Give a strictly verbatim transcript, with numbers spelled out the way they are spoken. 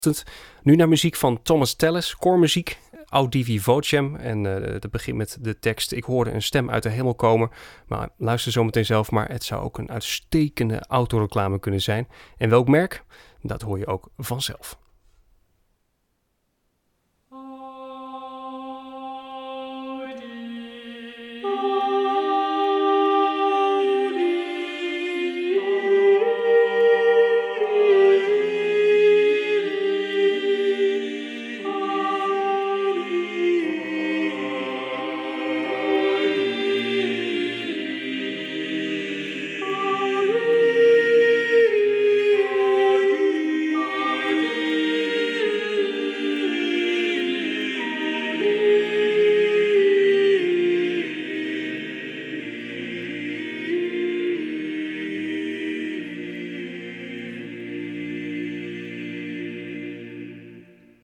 Nu naar muziek van Thomas Tallis, koormuziek, Audivi Vocem. En uh, dat begint met de tekst: ik hoorde een stem uit de hemel komen. Maar luister zometeen zelf, maar het zou ook een uitstekende autoreclame kunnen zijn. En welk merk? Dat hoor je ook vanzelf.